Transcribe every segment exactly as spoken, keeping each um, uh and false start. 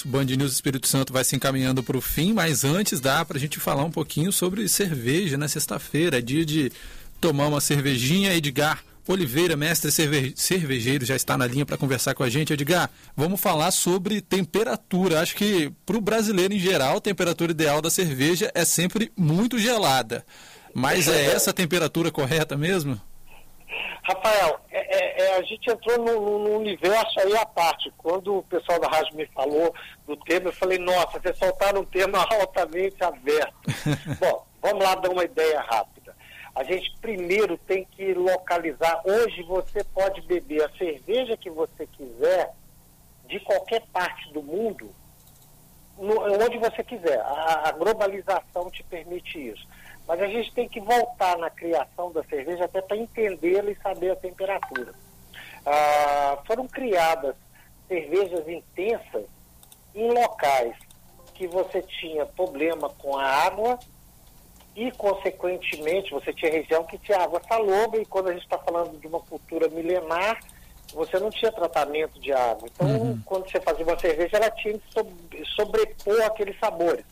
nosso Band News Espírito Santo vai se encaminhando para o fim, mas antes dá para a gente falar um pouquinho sobre cerveja, né? Sexta-feira é dia de tomar uma cervejinha. Edgar Oliveira, mestre cerve... cervejeiro, já está na linha para conversar com a gente. Edgar, vamos falar sobre temperatura. Acho que para o brasileiro em geral, a temperatura ideal da cerveja é sempre muito gelada. Mas é essa a temperatura correta mesmo? Rafael, é, é, é, a gente entrou num universo aí à parte. Quando o pessoal da rádio me falou do tema, eu falei, nossa, vocês soltaram um tema altamente aberto. Bom, vamos lá dar uma ideia rápida. A gente primeiro tem que localizar. Hoje você pode beber a cerveja que você quiser, de qualquer parte do mundo, no, onde você quiser. A, a globalização te permite isso. Mas a gente tem que voltar na criação da cerveja até para entendê-la e saber a temperatura. Ah, foram criadas cervejas intensas em locais que você tinha problema com a água e, consequentemente, você tinha região que tinha água salobra, e quando a gente está falando de uma cultura milenar, você não tinha tratamento de água. Então, uhum. quando você fazia uma cerveja, ela tinha que sobrepor aqueles sabores.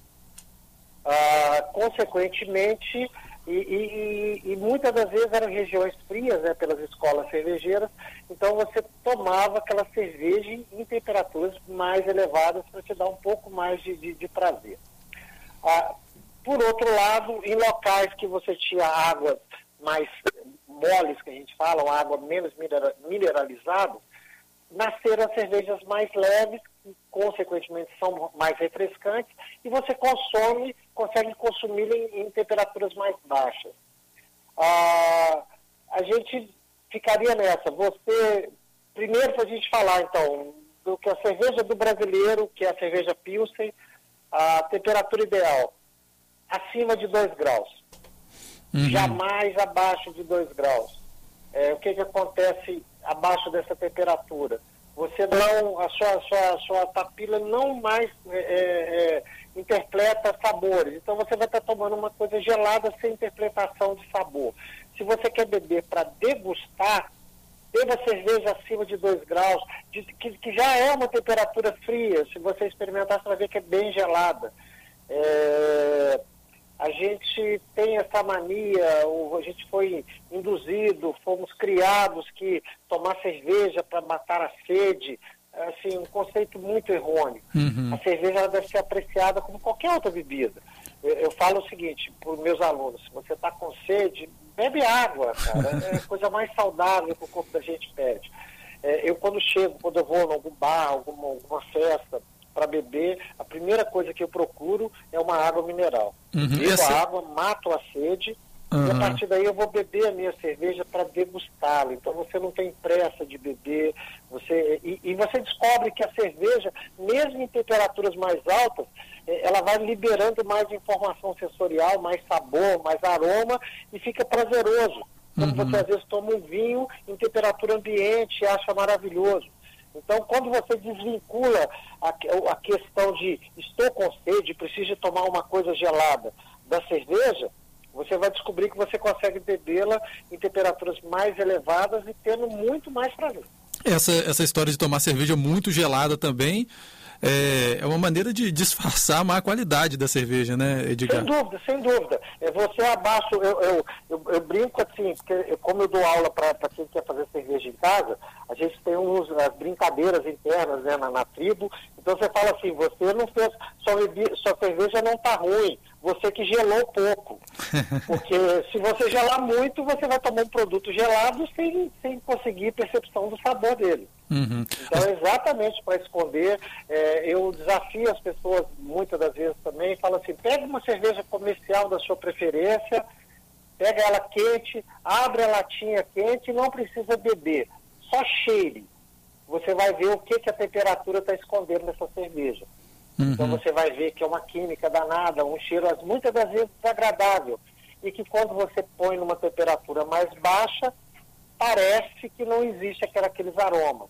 Ah, consequentemente, e, e, e muitas das vezes eram regiões frias, né, pelas escolas cervejeiras, então você tomava aquela cerveja em, em temperaturas mais elevadas para te dar um pouco mais de, de, de prazer. Ah, por outro lado, em locais que você tinha águas mais moles, que a gente fala, uma água menos mineralizada, nasceram as cervejas mais leves, que consequentemente são mais refrescantes, e você consome, consegue consumir em, em temperaturas mais baixas. Ah, a gente ficaria nessa. Você, primeiro para a gente falar então, do que a cerveja do brasileiro, que é a cerveja Pilsen, a temperatura ideal, acima de dois graus. Uhum. Jamais abaixo de dois graus. É, o que, que acontece abaixo dessa temperatura? Você não, a sua, a sua, a sua papila não mais é, é, interpreta sabores. Então você vai estar tomando uma coisa gelada sem interpretação de sabor. Se você quer beber para degustar, beba cerveja acima de dois graus, de, que, que já é uma temperatura fria. Se você experimentar, você vai ver que é bem gelada. É... A gente tem essa mania, a gente foi induzido, fomos criados que tomar cerveja para matar a sede, assim, um conceito muito errôneo. Uhum. A cerveja ela deve ser apreciada como qualquer outra bebida. Eu, eu falo o seguinte para os meus alunos, se você está com sede, bebe água, cara, é a coisa mais saudável que o corpo da gente pede. É, eu quando chego, quando eu vou em algum bar, alguma, alguma festa, para beber, a primeira coisa que eu procuro é uma água mineral. Uhum. Bebo essa... a água, mato a sede, uhum. e a partir daí eu vou beber a minha cerveja para degustá-la. Então você não tem pressa de beber, você, e, e você descobre que a cerveja, mesmo em temperaturas mais altas, ela vai liberando mais informação sensorial, mais sabor, mais aroma, e fica prazeroso. Como uhum. você às vezes toma um vinho em temperatura ambiente e acha maravilhoso. Então, quando você desvincula a, a questão de estou com sede, preciso tomar uma coisa gelada da cerveja, você vai descobrir que você consegue bebê-la em temperaturas mais elevadas e tendo muito mais prazer. Essa, essa história de tomar cerveja muito gelada também é, é uma maneira de disfarçar a má qualidade da cerveja, né, Edgar? Sem dúvida, sem dúvida. Você abaixa, eu, eu, eu, eu brinco assim, porque eu, como eu dou aula para quem quer fazer cerveja em casa, a gente tem uns, as brincadeiras internas, né, na, na tribo. Então você fala assim, você não fez, sua, bebi, sua cerveja não está ruim, você que gelou pouco. Porque se você gelar muito, você vai tomar um produto gelado sem, sem conseguir percepção do sabor dele. Uhum. Então, exatamente para esconder, é, eu desafio as pessoas, muitas das vezes também, falo assim, pega uma cerveja comercial da sua preferência, pega ela quente, abre a latinha quente e não precisa beber, só cheire. Você vai ver o que, que a temperatura está escondendo nessa cerveja. Uhum. Então você vai ver que é uma química danada, um cheiro muitas das vezes desagradável, e que quando você põe numa temperatura mais baixa, parece que não existe aquela, aqueles aromas.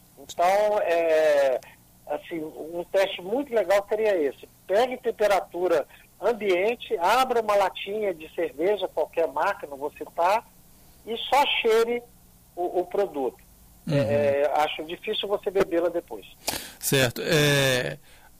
Então, é, assim, um teste muito legal seria esse. Pegue temperatura ambiente, abra uma latinha de cerveja, qualquer marca, não vou citar, e só cheire o, o produto. Uhum. É, acho difícil você bebê-la depois. Certo. É,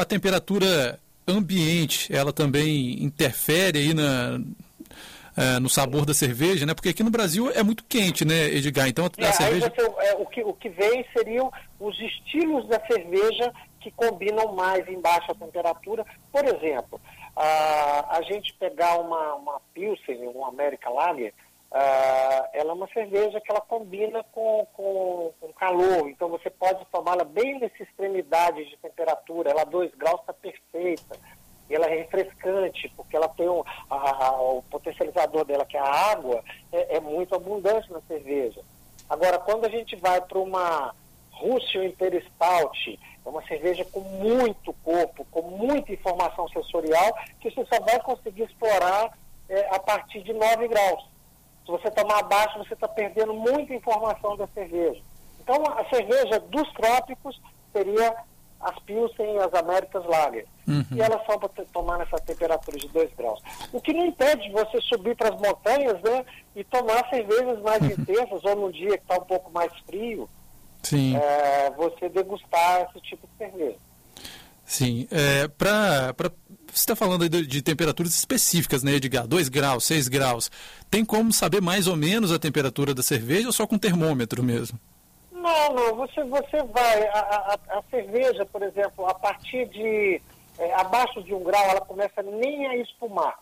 a temperatura ambiente, ela também interfere aí na, é, no sabor da cerveja, né? Porque aqui no Brasil é muito quente, né, Edgar? Então a, é, a cerveja... Aí você, é, o, que, o que vem seriam os estilos da cerveja que combinam mais em baixa temperatura. Por exemplo, a, a gente pegar uma, uma Pilsen, uma American Lager, Uh, ela é uma cerveja que ela combina com, com, com calor, então você pode tomá-la bem nessa extremidade de temperatura, ela a dois graus está perfeita, e ela é refrescante, porque ela tem um, a, a, o potencializador dela, que é a água, é, é muito abundante na cerveja. Agora, quando a gente vai para uma Russian Imperial Stout, é uma cerveja com muito corpo, com muita informação sensorial, que você só vai conseguir explorar é, a partir de nove graus. Se você tomar abaixo, você está perdendo muita informação da cerveja. Então, a cerveja dos trópicos seria as Pilsen e as American Lager. Uhum. E elas só para tomar nessa temperatura de dois graus. O que não impede de você subir para as montanhas, né, e tomar cervejas mais uhum. intensas, ou num dia que está um pouco mais frio, Sim. É, você degustar esse tipo de cerveja. Sim. É, para... Pra... Você está falando aí de, de temperaturas específicas, né, Edgar? dois graus, seis graus. Tem como saber mais ou menos a temperatura da cerveja ou só com termômetro mesmo? Não, não. Você, você vai... A, a, a cerveja, por exemplo, a partir de... É, abaixo de um grau, ela começa nem a espumar.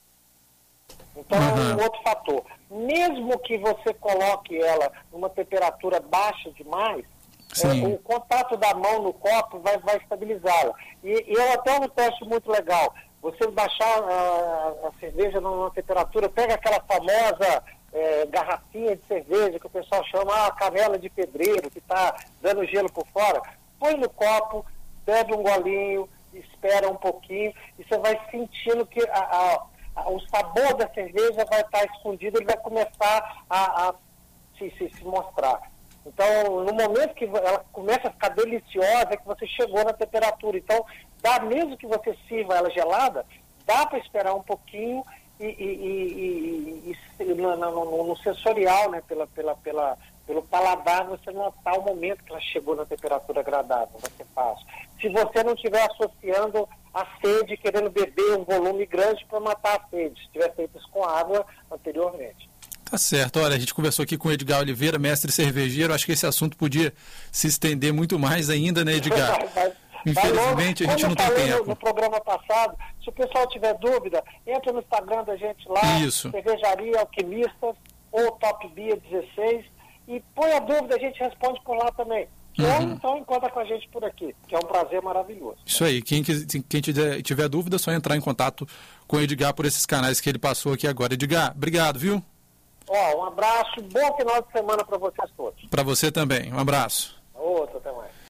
Então, uhum. é um outro fator. Mesmo que você coloque ela numa temperatura baixa demais, É, o contato da mão no copo vai, vai estabilizá-la. E, e eu até um teste muito legal. Você baixar a, a cerveja numa temperatura, pega aquela famosa é, garrafinha de cerveja que o pessoal chama a canela de pedreiro, que está dando gelo por fora, põe no copo, bebe um golinho, espera um pouquinho, e você vai sentindo que a, a, a, o sabor da cerveja vai estar escondido, ele vai começar a, a se, se, se mostrar. Então, no momento que ela começa a ficar deliciosa, é que você chegou na temperatura. Então, dá, mesmo que você sirva ela gelada, dá para esperar um pouquinho e, e, e, e, e no, no, no sensorial, né, pela, pela, pela, pelo paladar, você notar o momento que ela chegou na temperatura agradável, vai ser fácil. Se você não estiver associando a sede, querendo beber um volume grande para matar a sede, se tiver feito isso com água anteriormente. Tá certo. Olha, a gente conversou aqui com o Edgar Oliveira, mestre cervejeiro. Acho que esse assunto podia se estender muito mais ainda, né, Edgar? Vai, vai, Infelizmente, vai a gente não tem tempo. No, no programa passado, se o pessoal tiver dúvida, entra no Instagram da gente lá, Isso. Cervejaria Alquimistas ou Top Beer dezesseis, e põe a dúvida, a gente responde por lá também. Uhum. Ou então encontra com a gente por aqui, que é um prazer maravilhoso. Isso aí, quem, quem tiver, tiver dúvida, é só entrar em contato com o Edgar por esses canais que ele passou aqui agora. Edgar, obrigado, viu? Ó, um abraço, bom final de semana para vocês todos. Para você também, um abraço.